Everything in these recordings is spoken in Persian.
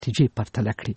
نتیجې پرتله کړي.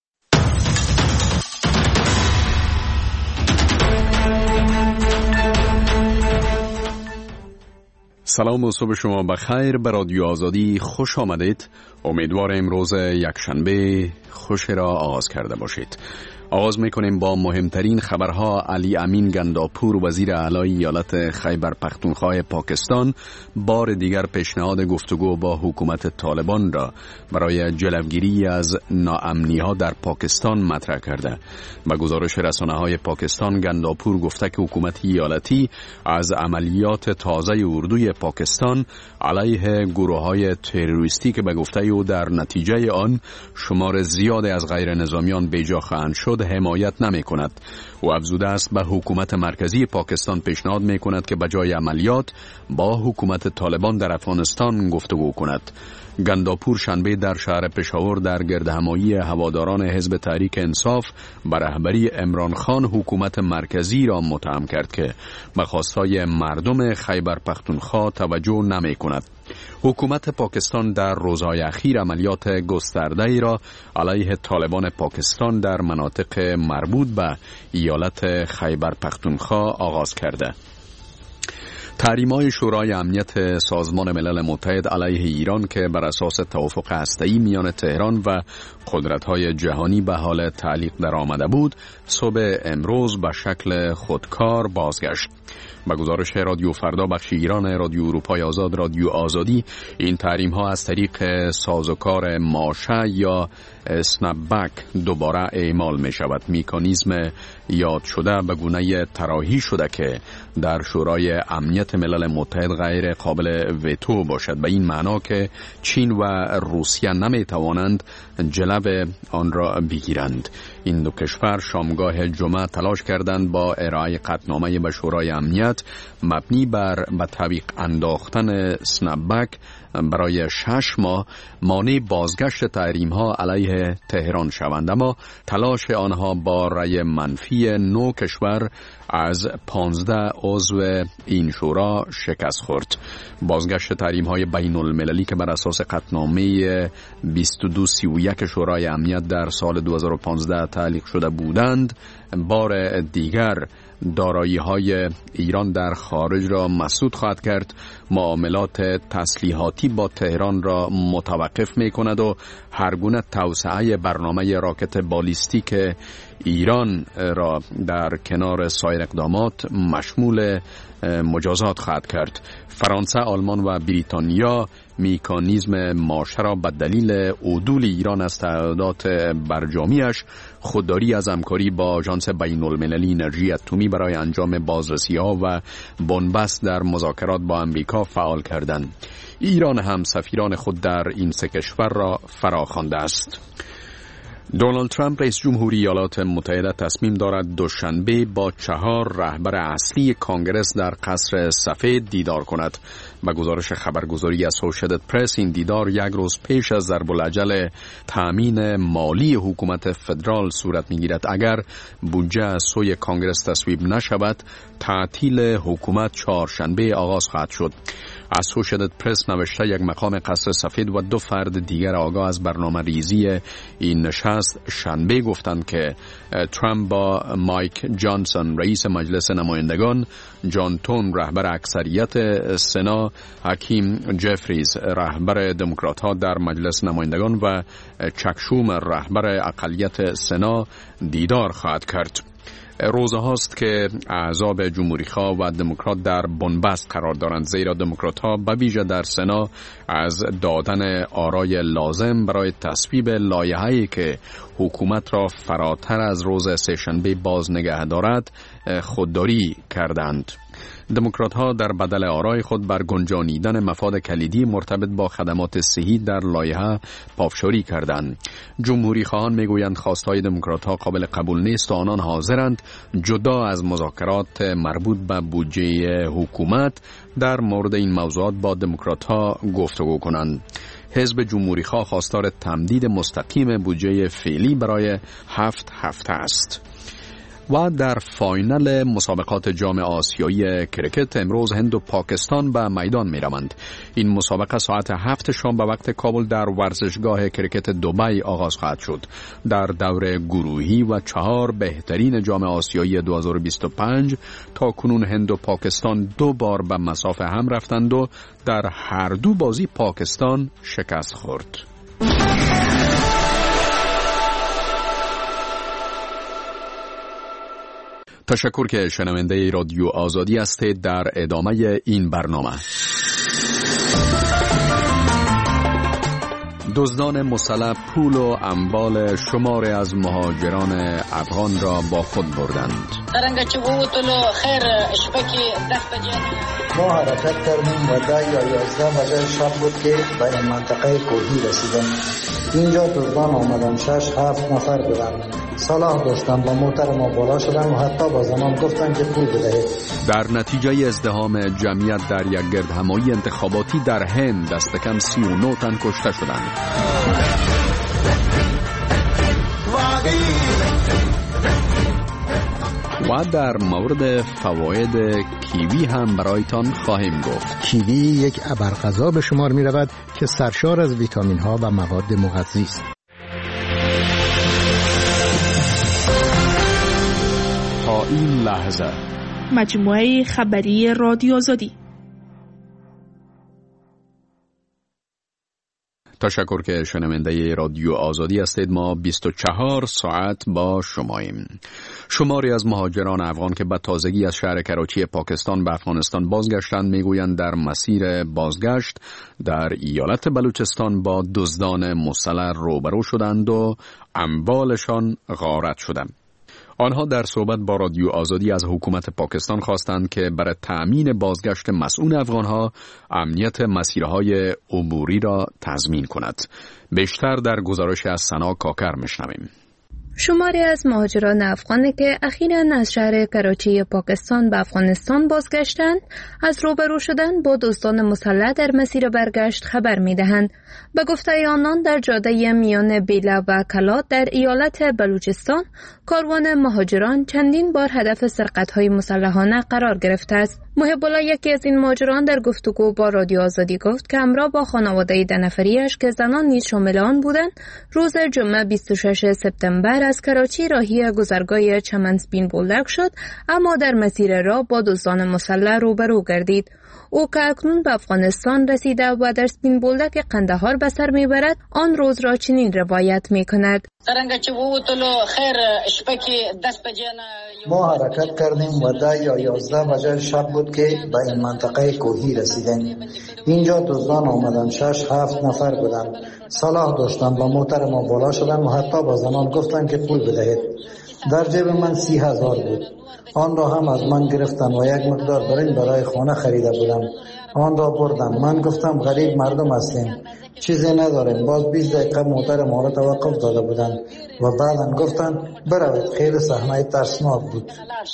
سلام و صبح شما بخیر. به رادیو آزادی خوش آمدید. امیدوار امروز یکشنبه خوش را آغاز کرده باشید. آغاز میکنیم با مهمترین خبرها. علی امین گنداپور وزیر اعلی ایالت خیبر پختونخوا پاکستان بار دیگر پیشنهاد گفتگو با حکومت طالبان را برای جلوگیری از ناامنی‌ها در پاکستان مطرح کرده. با گزارش رسانه‌های پاکستان، گنداپور گفته که حکومت ایالتی از عملیات تازه اردوی پاکستان علیه گروه‌های تروریستی که به گفته او در نتیجه آن شمار زیادی از غیر نظامیان بیجا خواهند شد حمایت نمی کند. او افزوده است به حکومت مرکزی پاکستان پیشنهاد می کند که بجای عملیات با حکومت طالبان در افغانستان گفتگو کند. گنداپور شنبه در شهر پشاور در گردهمایی هواداران حزب تحریک انصاف به رهبری عمران خان حکومت مرکزی را متهم کرد که به خواستهای مردم خیبر پختونخوا توجه نمی کند. حکومت پاکستان در روزهای اخیر عملیات گسترده‌ای را علیه طالبان پاکستان در مناطق مربوط به ایالت خیبر پختونخوا آغاز کرده. تحریم‌های شورای امنیت سازمان ملل متحد علیه ایران که بر اساس توافق هسته‌ای میان تهران و قدرت‌های جهانی به حال تعلیق درآمده بود، صبح امروز به شکل خودکار بازگشت. با گزارش رادیو فردا بخش ایران رادیو اروپای آزاد رادیو آزادی، این تحریم‌ها از طریق سازوکار ماشه یا اسنپ بک دوباره اعمال می شود. مکانیزم یاد شده به گونه طراحی شده که در شورای امنیت ملل متحد غیر قابل ویتو باشد، به این معنا که چین و روسیه نمی توانند جلو آن را بگیرند. این دو کشور شامگاه جمعه تلاش کردند با ارائه قطعنامه به شورای امنیت مبنی بر به تعویق انداختن اسنپ بک برای 6 ماه مانع بازگشت تحریم‌ها علیه تهران شوند، اما تلاش آنها با رأی منفی 9 کشور از 15 عضو این شورا شکست خورد. بازگشت تحریم‌های بین المللی که بر اساس قطعنامه 2231 شورای امنیت در سال 2015 تعلیق شده بودند، بار دیگر دارایی‌های ایران در خارج را مسدود خواهد کرد، معاملات تسلیحاتی با تهران را متوقف می‌کند و هر گونه توسعه برنامه راکت بالیستیک ایران را در کنار سایر اقدامات مشمول مجازات خواهد کرد. فرانسه، آلمان و بریتانیا مکانیزم ماشه را به دلیل عدول ایران از تعهدات برجامیش خودداری از همکاری با آژانس بین المللی انرژی اتمی برای انجام بازرسی‌ها و بنبست در مذاکرات با امریکا فعال کردند. ایران هم سفیران خود در این 3 کشور را فراخوانده است. دونالد ترامپ رئیس جمهوری ایالات متحده تصمیم دارد دوشنبه با 4 رهبر اصلی کانگرس در قصر سفید دیدار کند. با گزارش خبرگزاری اسوشییتد پرس، این دیدار 1 روز پیش از ضرب العجل تامین مالی حکومت فدرال صورت می‌گیرد. اگر بودجه از سوی کانگرس تصویب نشود، تعطیل حکومت چهارشنبه آغاز خواهد شد. اسوشییتد پرس نوشته یک مقام قصر سفید و 2 فرد دیگر آگاه از برنامه ریزی این نشست شنبه گفتند که ترامپ با مایک جانسون رئیس مجلس نمایندگان، جان تون رهبر اکثریت سنا، حکیم جفریز رهبر دموکرات‌ها در مجلس نمایندگان و چک شومر رهبر اقلیت سنا دیدار خواهد کرد. روزهاست که اعضاب جمهوری‌خواه و دموکرات در بنبست قرار دارند، زیرا دموکرات‌ها به ویژه در سنا از دادن آرای لازم برای تصویب لایحه‌ای که حکومت را فراتر از روز سه‌شنبه باز نگه دارد خودداری کردند. دموکرات‌ها در بدل آرای خود بر گنجانیدن مفاد کلیدی مرتبط با خدمات صحی در لایحه پافشاری کردند. جمهوری خواهان میگویند خواستهای دموکرات‌ها قابل قبول نیست و آنان حاضرند جدا از مذاکرات مربوط به بودجه حکومت در مورد این موضوعات با دموکرات‌ها گفتگو کنند. حزب جمهوری خواه خواستار تمدید مستقیم بودجه فعلی برای 7 هفته است. و در فاینال مسابقات جام آسیایی کرکت امروز هند و پاکستان به میدان می روند. این مسابقه ساعت 7 شام به وقت کابل در ورزشگاه کرکت دبی آغاز خواهد شد. در دور گروهی و 4 بهترین جام آسیایی 2025 تا کنون هند و پاکستان 2 بار به مسافه هم رفتند و در هر دو بازی پاکستان شکست خورد. تشکر که شنونده رادیو آزادی هستید. در ادامه این برنامه دزدان مسلح پول و اموال شماری از مهاجران افغان را با خود بردند. ما حرکت کردیم و 10 یا 11 بجه شب بود که به این منطقه کوهی رسیدیم. اینجا دزدان آمدن، 6-7 نفر بودن. صلاح داشتن، با موتر ما بالا شدن و حتی با زمان گفتن که پول بدهید. در نتیجه ازدحام جمعیت در یک گردهمایی انتخاباتی در هند دست کم 39 تن کشته شدند. و در مورد فواید کیوی هم برایتان خواهیم گفت. کیوی یک ابرغذا به شمار می رود که سرشار از ویتامین ها و مواد مغذی است. تا این لحظه مجموعه خبری رادیو آزادی. تشکر که شنونده رادیو آزادی هستید. ما 24 ساعت با شماییم. شماری از مهاجران افغان که به تازگی از شهر کراچی پاکستان به افغانستان بازگشتند میگویند در مسیر بازگشت در ایالت بلوچستان با دزدان مسلح روبرو شدند و اموالشان غارت شدند. آنها در صحبت با رادیو آزادی از حکومت پاکستان خواستند که برای تأمین بازگشت مسئول افغانها امنیت مسیرهای عبوری را تضمین کند. بیشتر در گزارش از سنا کاکر میشنویم. شماری از مهاجران افغانی که اخیراً از شهر کراچی پاکستان به افغانستان بازگشتند از روبرو شدن با دزدان مسلح در مسیر برگشت خبر می‌دهند. به گفته آنان در جاده میان بیلا و کلات در ایالت بلوچستان کاروان مهاجران چندین بار هدف سرقت‌های مسلحانه قرار گرفته است. محب الله یکی از این مهاجران در گفتگو با رادیو آزادی گفت که همراه با خانواده 10 نفریش که زنان نیز شامل آن بودند روز جمعه 26 سپتامبر از کراچی راهی گذرگاه چمنسبین بولدک شد، اما در مسیر راه با دزدان مسلح روبرو گردید. او که اکنون به افغانستان رسیده و در سپین بولدک قندهار به سر میبرد آن روز را چنین روایت میکند. ما حرکت کردیم و 10 یا 11 بجه شب بود که به این منطقه کوهی رسیدیم. اینجا دزدان آمدن، 6-7 نفر بودن. صلاح داشتن، با موتر ما بالا شدن و حتی با زمان گفتن که پول بدهید. در جیب من 30,000 بود. آن را هم از من گرفتن و یک مقدار برنج برای خانه خریده بودم. آن را بردم. من گفتم غریب مردم هستیم، چیزی نداریم. باز 20 دقیقه موتر ما را توقف داده بودن و بعداً گفتن بروید. خیلی صحنه ترسناک بود.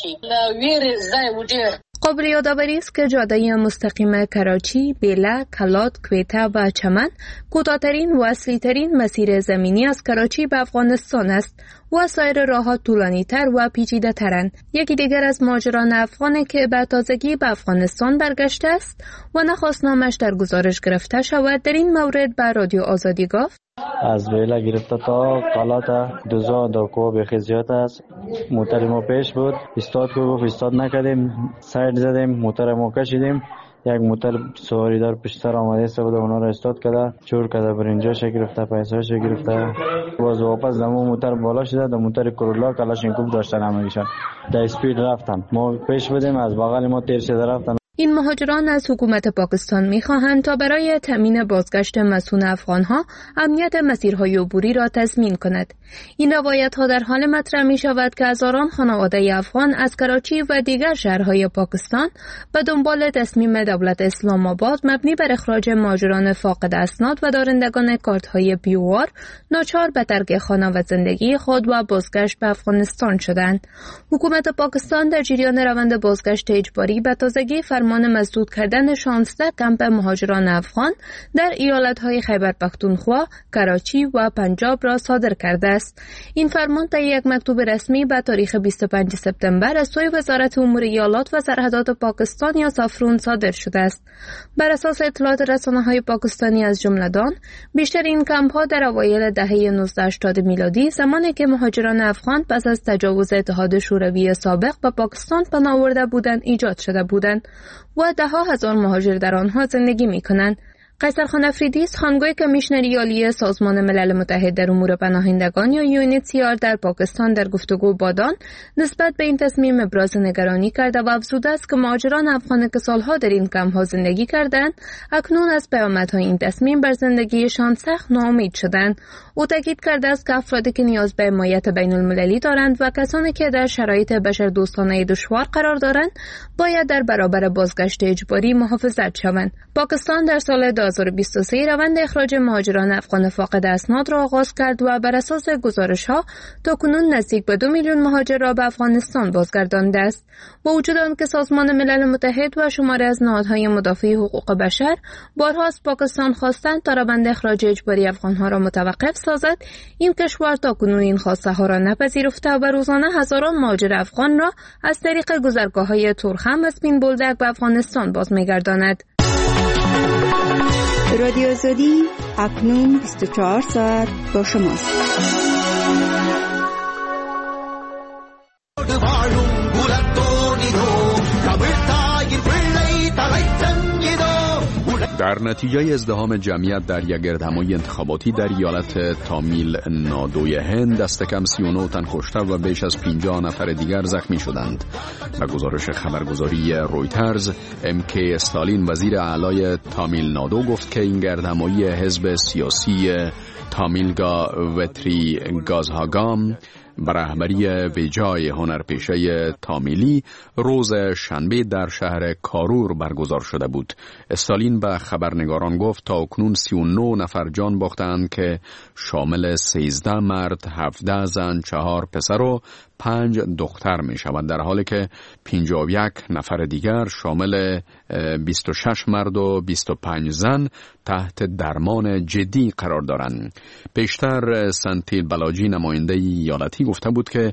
قابل یادآوری است که جاده مستقیم کراچی، بیلا، کلات، کویته و چمن کوتاه‌ترین و اصلی‌ترین مسیر زمینی از کراچی به افغانستان است و سایر راه‌ها طولانی‌تر و پیچیده‌ترند. یکی دیگر از مهاجران افغانی که به تازگی به افغانستان برگشته است و نخواست نامش در گزارش گرفته شود در این مورد به رادیو آزادی گفت: از بیلا گرفته تا کلات دوزا داکو بخی زیاد است. موتر ما پیش بود، استاد کو گفت استاد نکردیم، ساید زدیم، موتر ما کشیدیم. یک موتر سواری دار پشتر آمده است و اونا را استاد کرده، چور کرده، برنجاش گرفته، پیساش گرفته. باز واپس دمو موتر بالا شده، دو موتر کرولا کلاشینکوف داشتن همگیشان. در اسپید رفتن. ما پیش بودیم، از بغل ما تیر شده رفتن. این مهاجران از حکومت پاکستان می‌خواهند تا برای تامین بازگشت مسئول افغان‌ها امنیت مسیرهای عبوری را تضمین کند. این روایت‌ها در حال مطرح می‌شود که هزاران خانواده افغان از کراچی و دیگر شهرهای پاکستان به دنبال تصمیم دولت اسلام آباد مبنی بر اخراج مهاجران فاقد اسناد و دارندگان کارت‌های پیوار ناچار به ترک خانه و زندگی خود و بازگشت به افغانستان شدند. حکومت پاکستان در جریان روند بازگشت اجباری به تازگی فرمان فرمان مسدود کردن 16 کمپ مهاجران افغان در ایالت‌های خیبر پختونخوا، کراچی و پنجاب را صادر کرده است. این فرمان طی یک مکتوب رسمی به تاریخ 25 سپتامبر از سوی وزارت امور ایالات و سرحدات پاکستان یا سافرون صادر شده است. بر اساس اطلاعات رسانه‌های پاکستانی از جمله دان، بیشتر این کمپ‌ها در اوایل دهه 1980 میلادی، زمانی که مهاجران افغان پس از تجاوز اتحاد شوروی سابق به پاکستان پناه آورده بودند ایجاد شده بودند و ده‌ها هزار مهاجر در آنها زندگی می‌کنند. قیصر خان افریدی، سخنگوی کمیشنری عالی سازمان ملل متحد در امور پناهندگان یا UNHCR در پاکستان، در گفتگو با دان نسبت به این تصمیم ابراز نگرانی کرده و افزوده است که مهاجران افغان که سالها در این کمپ‌ها زندگی کردند، اکنون از پیامدهای این تصمیم بر زندگیشان سخت ناامید شدند. او تاکید کرده است که افرادی که نیاز به حمایت بین‌المللی دارند و کسانی که در شرایط بشردوستانه دشوار قرار دارند، باید در برابر بازگشت اجباری محافظت شوند. پاکستان در سال 2023 روند اخراج مهاجران افغان فاقد اسناد را آغاز کرد و بر اساس گزارش‌ها تاکنون نزدیک به 2 میلیون مهاجر را به افغانستان بازگردانده است. با وجود آنکه سازمان ملل متحد و شماری از نهادهای مدافع حقوق بشر بارها از پاکستان خواستند تا روند اخراج اجباری افغان‌ها را متوقف سازد، این کشور تاکنون این خواسته ها را نپذیرفته و روزانه هزاران مهاجر افغان را از طریق گذرگاه‌های تورخم و سپین بولدک به افغانستان باز می‌گرداند. رادیو آزادی اکنون 24 ساعت با شماست. در نتیجه ازدحام جمعیت در یک گردهمایی انتخاباتی در ایالت تامیل نادوی هند، دست کم 39 تن کشته و بیش از 50 نفر دیگر زخمی شدند. به گزارش خبرگزاری رویترز، MK استالین، وزیر اعلای تامیل نادو، گفت که این گردهمایی حزب سیاسی تامیلگا وتری گازهاگام به رهبری ویجای هنرپیشه تامیلی روز شنبه در شهر کارور برگزار شده بود. استالین به خبرنگاران گفت تا اکنون 39 نفر جان باختند که شامل 13 مرد، 17 زن، 4 پسر و 5 دختر می شود، در حالی که 51 نفر دیگر شامل 26 مرد و 25 زن تحت درمان جدی قرار دارند. پیشتر سنتیل بلاجی، نماینده ایالتی، گفته بود که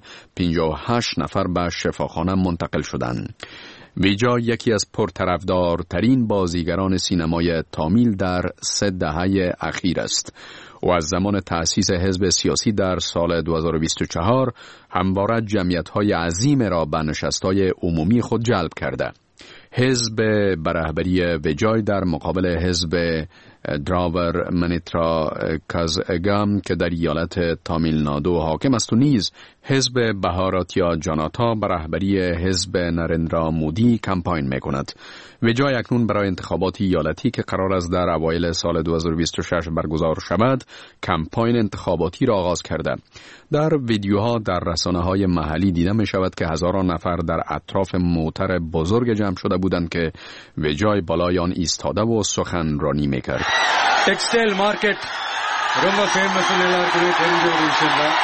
58 نفر به شفاخانه منتقل شدند. ویجا یکی از پرطرفدارترین بازیگران سینمای تامیل در 3 دهه اخیر است. و از زمان تأسیس حزب سیاسی در سال 2024 همواره جمعیت‌های عظیم را به نشست‌های عمومی خود جلب کرده. حزب به رهبری ویجای در مقابل حزب دراور منیترا کازگام که در ایالت تامیل نادو حاکم است و نیز حزب بهاراتیا جاناتا به رهبری حزب نرندرا مودی کمپاین می‌کند. ویجای اکنون برای انتخابات ایالتی که قرار است در اوایل سال 2026 برگزار شود، کمپاین انتخاباتی را آغاز کرده. در ویدیوها در رسانه‌های محلی دیده می‌شود که هزاران نفر در اطراف موتر بزرگ جمع شده بودند که ویجای بالای آن ایستاده و سخنرانی می‌کرد. Textile market ரொம்ப famous எல்லாருக்குமே தெரிஞ்ச ஒரு விஷயம் தான்.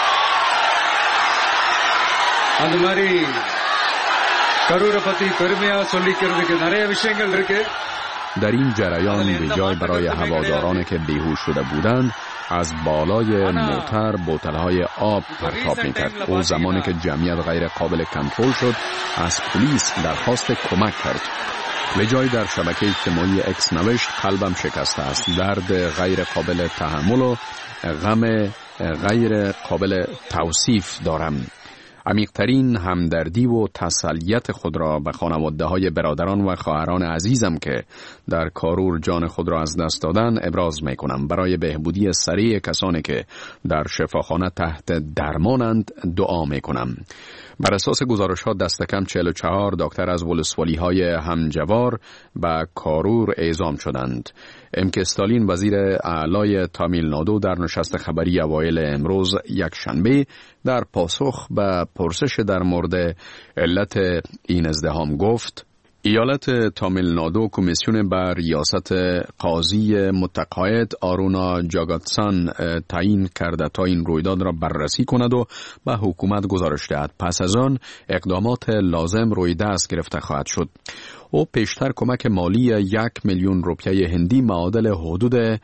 அந்த மாதிரி கரூரை பத்தி பெருமையா சொல்லிக்கிறதுக்கு நிறைய விஷயங்கள் இருக்கு. در این جریان ویجای برای هوادارانی که بیهوش شده بودند از بالای موتر بوتل‌های آب پرتاب می‌کرد. او زمانی که جمعیت غیر قابل کنترل شد از پلیس درخواست کمک کرد. ویجای در شبکه اجتماعی اکس نوشت: قلبم شکسته است، درد غیر قابل تحمل و غم غیر قابل توصیف دارم. عمیق‌ترین همدردی و تسلیت خود را به خانواده‌های برادران و خواهران عزیزم که در کارور جان خود را از دست دادن ابراز می‌کنم. برای بهبودی سریع کسانی که در شفاخانه تحت درمانند دعا می‌کنم. بر اساس گزارش‌ها دست کم 44 دکتر از ولسوالی‌های همجوار به کارور اعزام شدند. MK استالین، وزیر اعلای تامیل نادو، در نشست خبری اوایل امروز یکشنبه در پاسخ به پرسش در مورد علت این ازدحام گفت: ایالت تامیل نادو کمیسیون بر ریاست قاضی متقاعد آرونا جاگاتسان تعیین کرده تا این رویداد را بررسی کند و به حکومت گزارش دهد. پس از آن اقدامات لازم روی دست گرفته خواهد شد. او پیشتر کمک مالی 1 میلیون روپیه هندی معادل حدود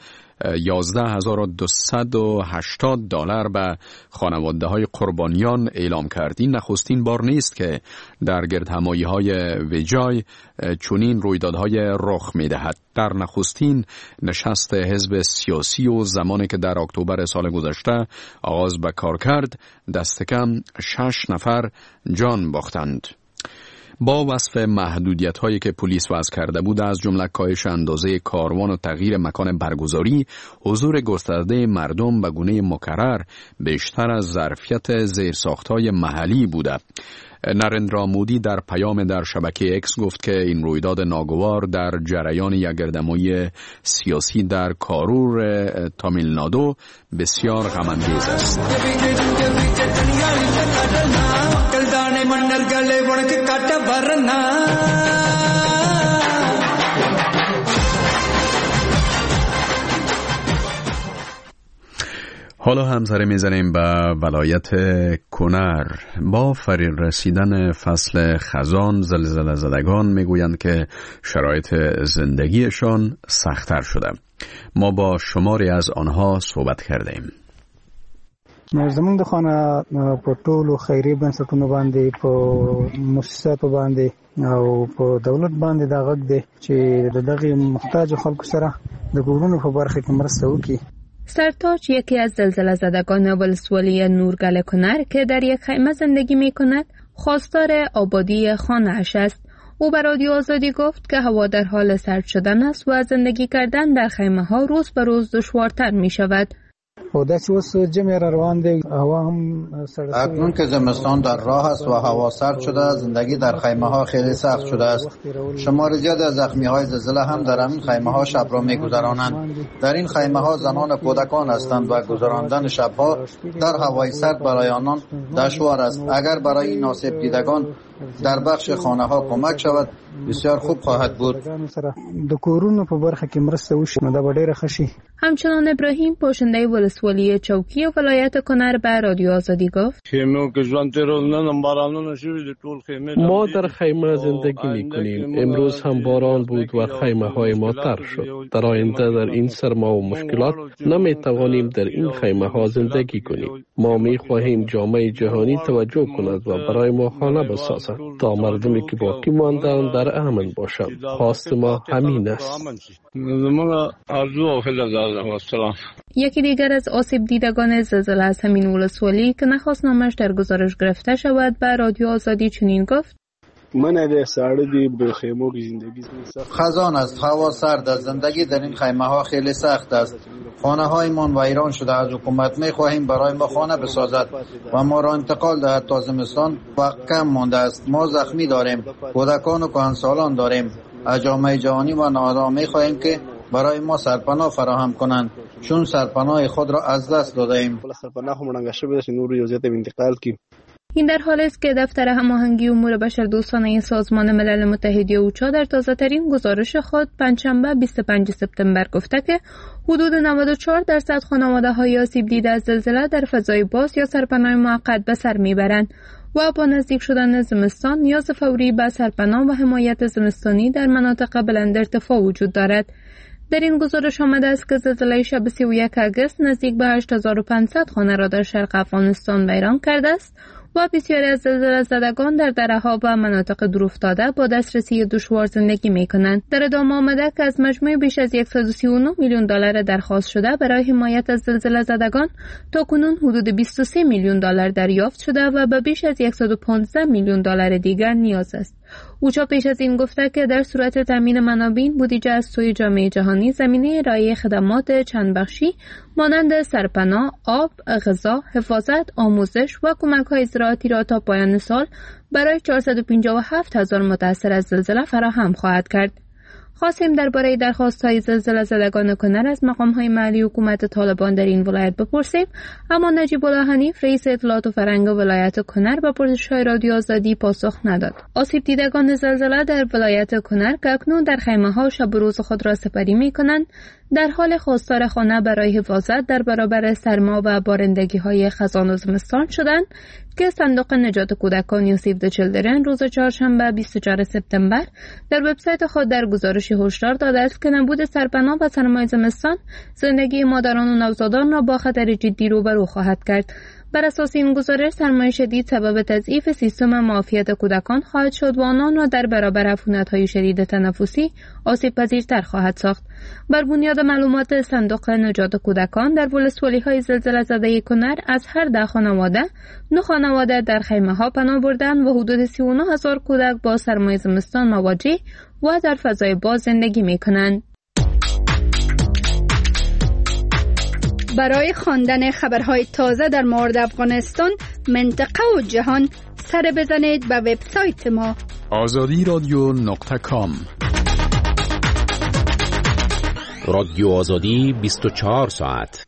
$11,280 به خانواده های قربانیان اعلام کرد. این نخستین بار نیست که در گردهمایی های ویجای چنین رویدادهای رخ می دهد. در نخستین نشست حزب سیاسی و زمانی که در اکتبر سال گذشته آغاز به کار کرد، دست کم 6 نفر جان باختند. با وصف محدودیت‌هایی که پلیس وضع کرده بود، از جمله کاهش اندازه کاروان و تغییر مکان برگزاری، حضور گسترده مردم به گونه مکرر بیشتر از ظرفیت زیرساخت‌های محلی بوده. نریندرا مودی در پیام در شبکه اکس گفت که این رویداد ناگوار در جریان یک گردهمایی سیاسی در کارور تامیل نادو بسیار غم‌انگیز است. حالا هم سر میزنیم به ولایت کنر. با فریر رسیدن فصل خزان، زلزله زدگان میگویند که شرایط زندگیشان سخت‌تر شده. ما با شماری از آنها صحبت کردیم. زمونږ د خانه په ټولو خیري بنسټونو باندې په مؤسساتو باندې او په دولت باندې دا غږ دی چې دغه محتاج خلکو سره د کورونو په برخه کې مرسته وکړي. سرتاج یکی از زلزله زدگان ولسوالی نورگل کنر که در یک خیمه زندگی می کند خواستار آبادی خانه اش است. او به رادیو آزادی گفت که هوا در حال سرد شدن است و زندگی کردن در خیمه ها روز به روز دشوارتر می شود. اکنون که زمستان در راه است و هوا سرد شده، زندگی در خیمه ها خیلی سخت شده است. شمار زیاد از زخمی های زلزله هم در این خیمه ها شب را می گذرانند. در این خیمه ها زنان و کودکان هستند و گذراندن شبها در هوای سرد برای آنان دشوار است. اگر برای ناسب دیدگان در بخش خانه ها کمک شود بسیار خوب خواهد بود. همچنان ابراهیم پوشنده ولسوالی چوکی و ولایت کنر به رادیو آزادی گفت ما در خیمه زندگی می کنیم. امروز هم باران بود و خیمه های ما تر شد. در آینده در این سرما و مشکلات نمی توانیم در این خیمه ها زندگی کنیم. ما می خواهیم جامعه جهانی توجه کند و برای ما خانه بسازد تا مردمی که باقی ماندند در امن باشند. خواست ما همین است. یکی دیگر از آسیب دیدگان زلزله از همین ولسوالی که نخواست نامش در گزارش گرفته شود به رادیو آزادی چنین گفت: خزان است، هوا سرد است، زندگی در این خیمه ها خیلی سخت است. خانه های من ویران شده. از حکومت می خواهیم برای ما خانه بسازد و ما را انتقال دهد تا زمستان وقت کم مانده است. ما زخمی داریم، کودکان و کهنسالان داریم. از جامعه جهانی و نهادها می خواهیم که برای ما سرپناه فراهم کنند، چون سرپناه خود را از دست داده ایم. این در حالی است که دفتر هماهنگی امور بشردوستانه سازمان ملل متحد اوچا در تازه‌ترین گزارش خود پنجشنبه 25 سپتامبر گفته که حدود 94% خانواده‌های آسیب دیده از زلزله در فضای باز یا سرپناه موقت به سر میبرند و با نزدیک شدن زمستان نیاز فوری به سرپناه و حمایت زمستانی در مناطق بلند ارتفاع وجود دارد. در این گزارش آمده است که زلزله شب 31 آگوست نزدیک به 8500 خانه را در شرق افغانستان ویران کرده است و بسیاری از زلزله زدگان در دره‌ها و مناطق دورافتاده با دسترسی دشوار زندگی می‌کنند. در ادامه آمده که از مجموع بیش از 139 میلیون دلار درخواست شده برای حمایت از زلزله زدگان تاکنون حدود 23 میلیون دلار دریافت شده و به بیش از 115 میلیون دلار دیگر نیاز است. اوچا پیش از این گفته که در صورت تامین منابع بودجه از سوی جامعه جهانی زمینه ارائه خدمات چند بخشی مانند سرپناه، آب، غذا، حفاظت، آموزش و کمک‌های زراعتی را تا پایان سال برای 457,000 متاثر از زلزله فراهم خواهد کرد. خواستیم درباره درخواست‌های زلزله زدگان کنر از مقام‌های محلی حکومت طالبان در این ولایت بپرسیم، اما نجیب الله حنیف رئیس اطلاعات و فرهنگ ولایت کنر به پرسش‌های رادیو آزادی پاسخ نداد. آسیب دیدگان زلزله در ولایت کنر که اکنون در خیمه‌ها شب و روز خود را سپری می‌کنند، در حال خواستار خانه برای حفاظت در برابر سرما و بارندگی‌های خزان و زمستان شدند که صندوق نجات کودکان یا سیو د چیلدرن روز چهارشنبه 24 سپتامبر در وبسایت خود در گزارشی هشدار داده است که نبود سرپناه و سرمای زمستان زندگی مادران و نوزادان را با خطر جدی روبرو خواهد کرد. بر اساس این گزارش سرمای شدید سبب تضعیف سیستم معافیت کودکان خواهد شد و آنان را در برابر عفونت‌های شدید تنفسی آسیب پذیرتر خواهد ساخت. بر بنیاد معلومات صندوق نجات کودکان در ولسوالی‌های زلزله زده کنر از هر 10 خانواده 9 خانواده در خیمه‌ها پناه بردند و حدود 39,000 کودک با سرمای زمستان مواجه و در فضای باز زندگی می‌کنند. برای خواندن خبرهای تازه در مورد افغانستان، منطقه و جهان سر بزنید به وبسایت ما azadiradyo.com. رادیو آزادی 24 ساعت.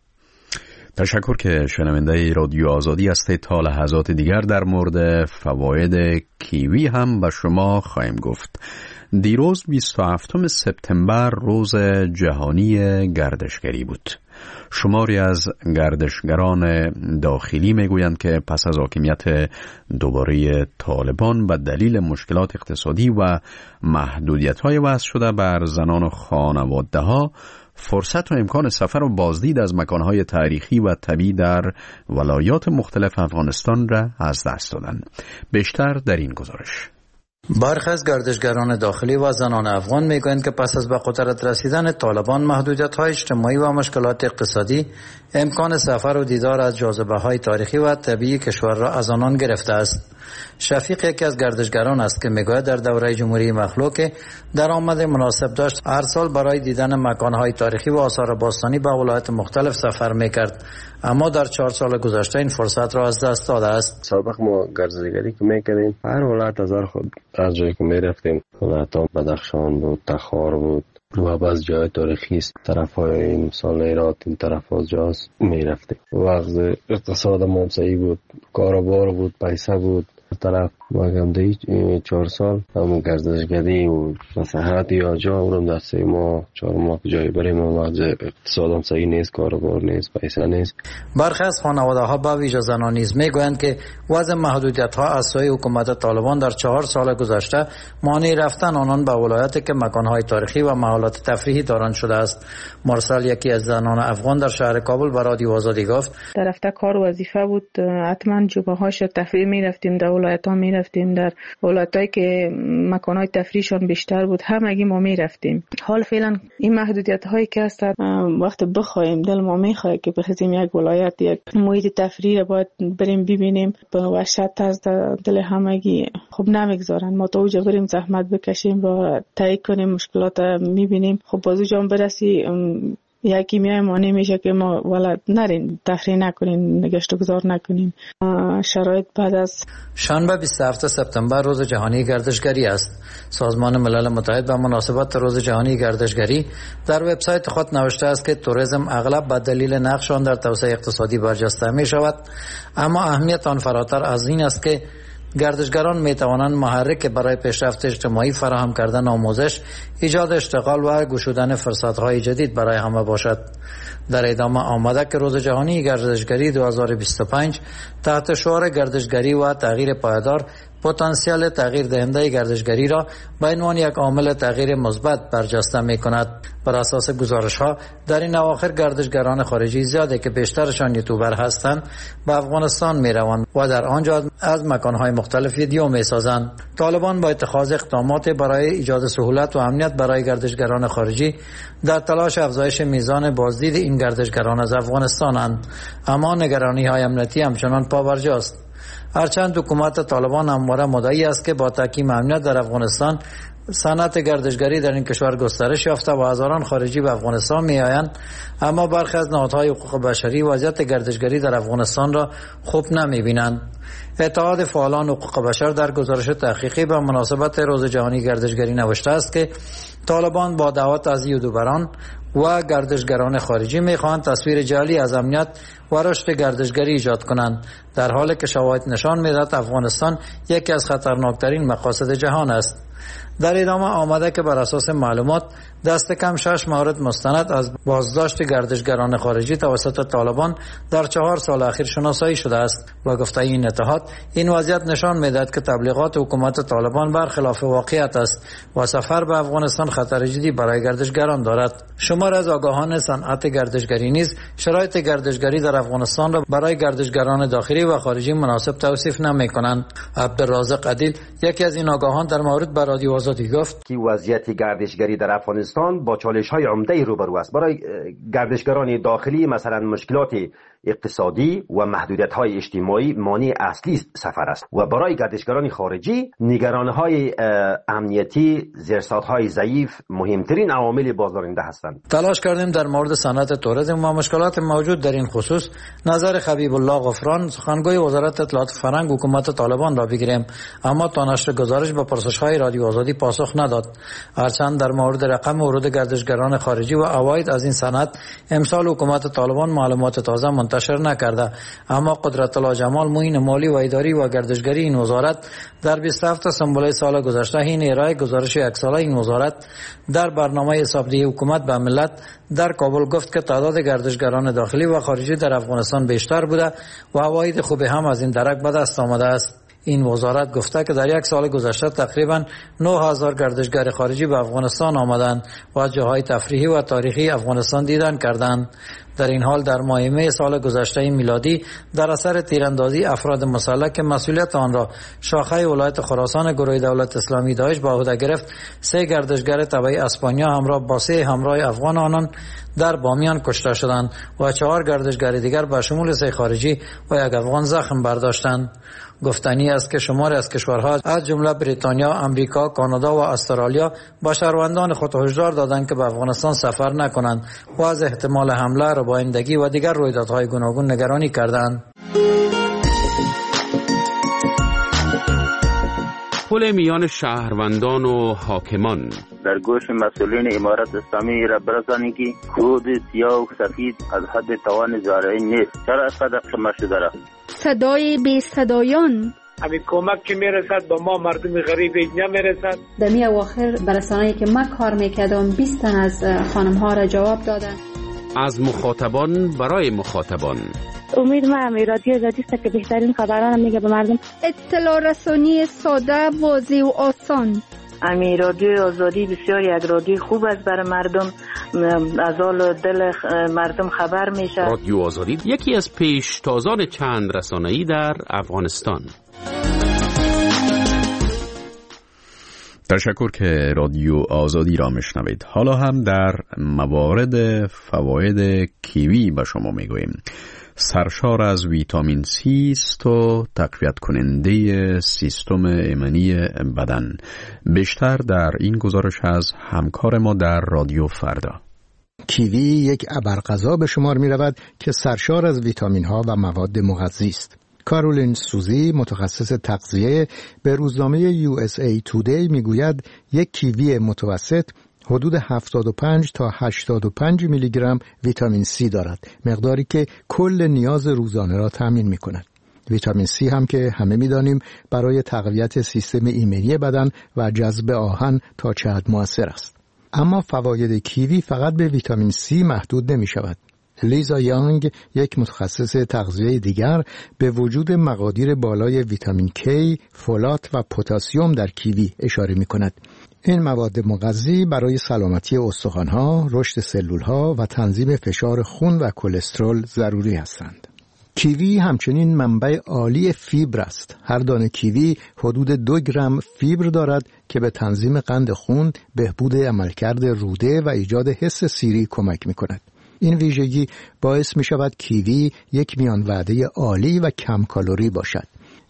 تشکر که شنونده رادیو آزادی هستید. تا لحظات دیگر در مورد فواید کیوی هم به شما خواهیم گفت. دیروز 27 سپتامبر روز جهانی گردشگری بود. شماری از گردشگران داخلی میگویند که پس از حاکمیت دوباره طالبان به دلیل مشکلات اقتصادی و محدودیت‌های وضع شده بر زنان و خانواده‌ها فرصت و امکان سفر و بازدید از مکانهای تاریخی و طبیعی در ولایات مختلف افغانستان را از دست دادند. بیشتر در این گزارش. برخی از گردشگران داخلی و زنان افغان میگویند که پس از به قدرت رسیدن طالبان محدودیت‌های اجتماعی و مشکلات اقتصادی امکان سفر و دیدار از جاذبه‌های تاریخی و طبیعی کشور را از آنان گرفته است. شفیق یکی از گردشگران است که میگوید در دوره جمهوری مخلوع درآمد مناسب داشت، هر سال برای دیدن مکان‌های تاریخی و آثار باستانی به ولایات مختلف سفر میکرد، اما در 4 سال گذشته این فرصت را از دست داده است. سابق ما گردشگری که میکردیم هر ولایت هر جایی که میرفتیم، ولایت‌ها بدخشان بود، تخار بود و بعض جای تاریخی است، طرف‌های مثال هرات این طرف از جاست میرفتیم. وقت اقتصاد ما صحیح بود، کاروبار بود، پیسه بود. طرف مگم دی 4 سال همون گردشگری و صحت یا جا اونم در 3 ماه 4 ماه جایی بریم و اقتصادم صحیح نیست، کاروبار نیست، پیسه نیست. برخی از خانواده‌ها با ویژه زنان نیز میگویند که وضع محدودیت‌ها از سوی حکومت طالبان در 4 سال گذشته مانع رفتن آنان به ولایاتی که مکان‌های تاریخی و محلات تفریحی دارند شده است. مرسل یکی از زنان افغان در شهر کابل به رادیو آزادی گفت در رفته کار وظیفه بود، حتما جوبه‌هاش تفریح می‌رفتیم، در ولایت‌ها می‌رفتیم، در ولایتایی که مکان‌های تفریحشون بیشتر بود همگی ما می‌رفتیم. حال فعلا این محدودیت‌هایی که هست وقت بخوایم دل ما می‌خواد که بخوایم یک ولایت یک محیط تفریح باید بریم ببینیم، به وحشت از دل همگی خب نمیگذارن ما تا اونجا بریم زحمت بکشیم و تایید کنیم مشکلات می‌بینیم. خب بازو جام برسی یکی میای مانع میشه که ما ولد نرین تفریح نکنین، گشت و گذار نکنیم. شرایط بعد از شنبه 27 سپتامبر روز جهانی گردشگری است. سازمان ملل متحد به مناسبت روز جهانی گردشگری در وبسایت خود نوشته است که توریسم اغلب به دلیل نقش آن در توسعه اقتصادی برجسته می شود، اما اهمیت آن فراتر از این است که گردشگران می توانند محرک برای پیشرفت اجتماعی، فراهم کردن آموزش، ایجاد اشتغال و گشودن فرصت‌های جدید برای همه باشد. در ادامه آمده که روز جهانی گردشگری 2025 تحت شعار گردشگری و تغییر پایدار پتانسیل تغییر دهنده گردشگری را به عنوان یک عامل تغییر مثبت برجسته می کند. بر اساس گزارش ها در این اواخر گردشگران خارجی زیاده که بیشترشان یوتیوبر هستند به افغانستان می روند و در آنجا از مکانهای مختلف ویدیو می سازند. طالبان با اتخاذ اقدامات برای ایجاد سهولت و امنیت برای گردشگران خارجی در تلاش افزایش میزان بازدید این گردشگران از افغانستانند، اما نگرانی های امنیتی همچنان پابرجاست. هرچند حکومت طالبان همواره مدعی است که با تحکیم امنیت در افغانستان صنعت گردشگری در این کشور گسترش یافته و هزاران خارجی به افغانستان می آیند، اما برخی از نهادهای حقوق بشری وضعیت گردشگری در افغانستان را خوب نمی بینند. اتحاد فعالان حقوق بشر در گزارش تحقیقی به مناسبت روز جهانی گردشگری نوشته است که طالبان با دعوت از یوتیوبران و گردشگران خارجی می‌خواهند تصویر جعلی از امنیت و رشد گردشگری ایجاد کنند، در حالی که شواهد نشان می‌دهد افغانستان یکی از خطرناکترین مقاصد جهان است. در ادامه آمده که بر اساس معلومات دست کم 6 مورد مستند از بازداشت گردشگران خارجی توسط طالبان در 4 سال اخیر شناسایی شده است و گفته این اتحاد این وضعیت نشان می‌دهد که تبلیغات حکومت طالبان برخلاف واقعیت است و سفر به افغانستان خطر جدی برای گردشگران دارد. شمار از آگاهان صنعت گردشگری نیز شرایط گردشگری در افغانستان را برای گردشگران داخلی و خارجی مناسب توصیف نمی‌کنند. عبدالرازق عدیل یکی از این آگاهان در مورد به رادیو آزادی گفت که وضعیت گردشگری در افغانستان با چالش‌های عمده روبرو است. برای گردشگران داخلی مثلا مشکلات اقتصادی و محدودیت‌های اجتماعی مانع اصلی سفر است و برای گردشگران خارجی نگرانی‌های امنیتی، زیرساخت‌های ضعیف مهمترین عوامل بازدارنده هستند. تلاش کردیم در مورد صنعت توریسم و مشکلات موجود در این خصوص نظر حبیب الله غفران سخنگوی وزارت اطلاعات فرهنگ حکومت طالبان را بگیریم، اما تا نشر گزارش به پرسش‌های رادیو آزادی پاسخ نداد. هرچند در مورد رقم ورود گردشگران خارجی و عواید از این صنعت امسال حکومت طالبان معلومات تازه منتشر نکرده، اما قدرت الله جمال معین مالی و اداری و گردشگری این وزارت در 27 سنبله سال گذشته حین ارائه گزارش یک ساله این وزارت در برنامه حسابدهی حکومت به ملت در کابل گفت که تعداد گردشگران داخلی و خارجی در افغانستان بیشتر بوده و عواید خوبی هم از این درک به دست آمده است. این وزارت گفته که در یک سال گذشته تقریبا 9000 گردشگر خارجی به افغانستان آمدند و از جاهای تفریحی و تاریخی افغانستان دیدن کردند. در این حال در ماه می سال گذشته میلادی در اثر تیراندازی افراد مسلح که مسئولیت آن را شاخه ولایت خراسان گروه دولت اسلامی داعش به عهده گرفت، 3 گردشگر تبع اسپانیا همراه با 3 همراه افغان آنان در بامیان کشته شدند و 4 گردشگر دیگر به شمول 3 خارجی و 1 افغان زخم برداشتند. گفتنی است که شماری از کشورها از جمله بریتانیا، امریکا، کانادا و استرالیا با شهروندان خود هشدار دادند که به افغانستان سفر نکنند و از احتمال حمله، ربایندگی و دیگر رویدادهای گوناگون نگرانی کردند. پل میان شهروندان و حاکمان در گوش مسئولین امارت اسلامی را برسانید که کود سیاه و سفید از حد توان زارعی نیست. چرا اینقدر قیمت شده است؟ صدای بی صدایان همین کمک که میرسد با ما مردم غریب نمیرسد. در می اواخر برسانه‌ای که من کار میکردم 20 تن از خانم ها را جواب دادن. از مخاطبان برای مخاطبان. امید من رادیو آزادی است که بهترین خبران میگه به مردم. اطلاع رسانی ساده، واضح و آسان. رادیو آزادی بسیار یک رادیو خوب است برای مردم، از حال دل مردم خبر میشه. رادیو آزادی یکی از پیشتازان چند رسانه‌ای در افغانستان. تشکر که رادیو آزادی را میشنوید. حالا هم در موارد فواید کیوی به شما میگوییم. سرشار از ویتامین C است و تقویت کننده سیستم ایمنی بدن. بیشتر در این گزارش از همکار ما در رادیو فردا. کیوی یک ابرغذا به شمار می رود که سرشار از ویتامین ها و مواد مغذی است. کارولین سوزی متخصص تغذیه به روزنامه USA Today میگوید یک کیوی متوسط حدود 75 تا 85 میلی گرم ویتامین C دارد، مقداری که کل نیاز روزانه را تامین می کند. ویتامین C هم که همه می دانیم برای تقویت سیستم ایمنی بدن و جذب آهن تا چه حد مؤثر است. اما فواید کیوی فقط به ویتامین C محدود نمی شود. لیزا یانگ یک متخصص تغذیه دیگر به وجود مقادیر بالای ویتامین K، فولات و پتاسیم در کیوی اشاره می کند. این مواد مغذی برای سلامتی استخوان‌ها، رشد سلول‌ها و تنظیم فشار خون و کلسترول ضروری هستند. کیوی همچنین منبع عالی فیبر است. هر دانه کیوی حدود 2 گرم فیبر دارد که به تنظیم قند خون، بهبود عملکرد روده و ایجاد حس سیری کمک می‌کند. این ویژگی باعث می‌شود کیوی یک میان وعده عالی و کم کالری باشد.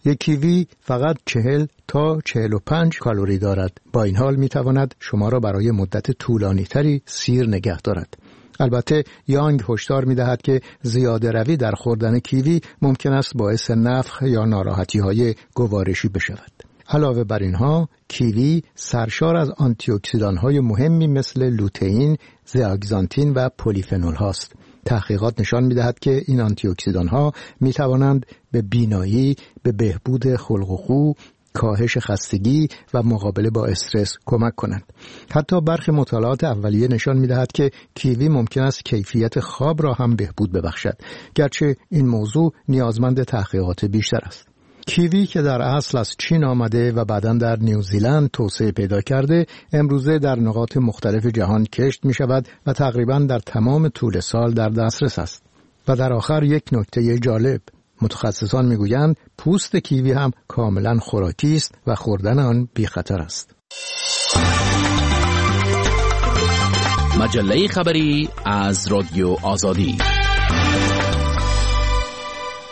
یک کیوی فقط 40 تا 45 کالری دارد. با این حال میتواند شما را برای مدت طولانی تری سیر نگه دارد. البته یانگ هشدار می‌دهد که زیاده روی در خوردن کیوی ممکن است باعث نفخ یا ناراحتی‌های گوارشی بشود. علاوه بر اینها، کیوی سرشار از آنتی اکسیدان‌های مهمی مثل لوتئین، زئاگزانتین و پلیفنول هاست. تحقیقات نشان می‌دهد که این آنتی اکسیدان‌ها می‌توانند به بینایی، به بهبود خلق و خو، کاهش خستگی و مقابله با استرس کمک کنند. حتی برخی مطالعات اولیه نشان می‌دهد که کیوی ممکن است کیفیت خواب را هم بهبود ببخشد، گرچه این موضوع نیازمند تحقیقات بیشتر است. کیوی که در اصل از چین آمده و بعداً در نیوزیلند توسعه پیدا کرده، امروزه در نقاط مختلف جهان کشت می شود و تقریباً در تمام طول سال در دسترس است. و در آخر یک نکته جالب، متخصصان می گویند پوست کیوی هم کاملاً خوراکی است و خوردن آن بی خطر است. مجله خبری از رادیو آزادی.